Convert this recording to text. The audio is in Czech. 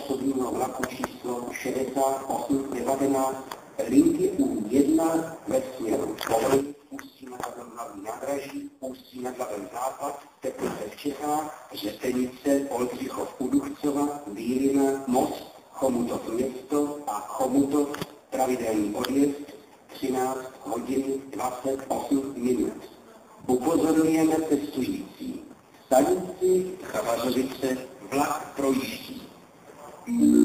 osobního vlaku číslo 6819 linky U1 ve směru Kovrny, Ústí nad Labem hlavní nádraží, Ústí nad Labem západ, Teplice v Čechách, Řetenice, Oldřichov u Duchcova, Bílina, Most, Chomutov město a Chomutov, pravidelný odjezd 13 hodin 28 minut. Upozorňujeme cestující. Stanici Chavařovice vlak projíždí.